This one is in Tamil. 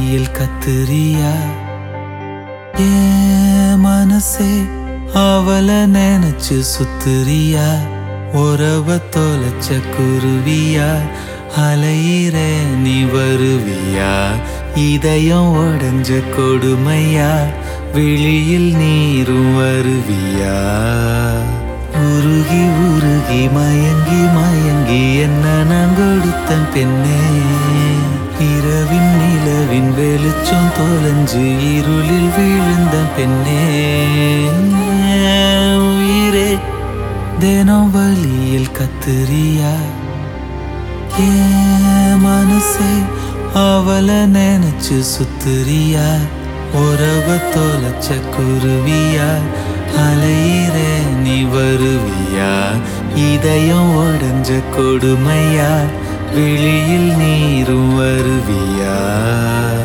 வழியில் கத்துறியா மனசே அவள நினைச்சு சுத்துறியா உறவ தொலைச்ச குருவியா அலையிற நீ வருவியா இதயம் உடைஞ்ச கொடுமையா விழியில் நீரும் வருவியா உருகி உருகி மயங்கி மயங்கி என்ன நான் கொடுத்தன் பெண்ணே இரவின் நிலவின் வெளிச்சம் தொலைஞ்சு இருளில் விழுந்த பெண்ணே உயிரே தினம் வழியில் கத்துறியா மனசே அவள நினைச்சு சுத்துறியா உறவ தொலைச்ச குருவியா அலையிற நீ வருவியா இதயம் உடைஞ்ச கொடுமையா விழியில் நீரும் வருவியா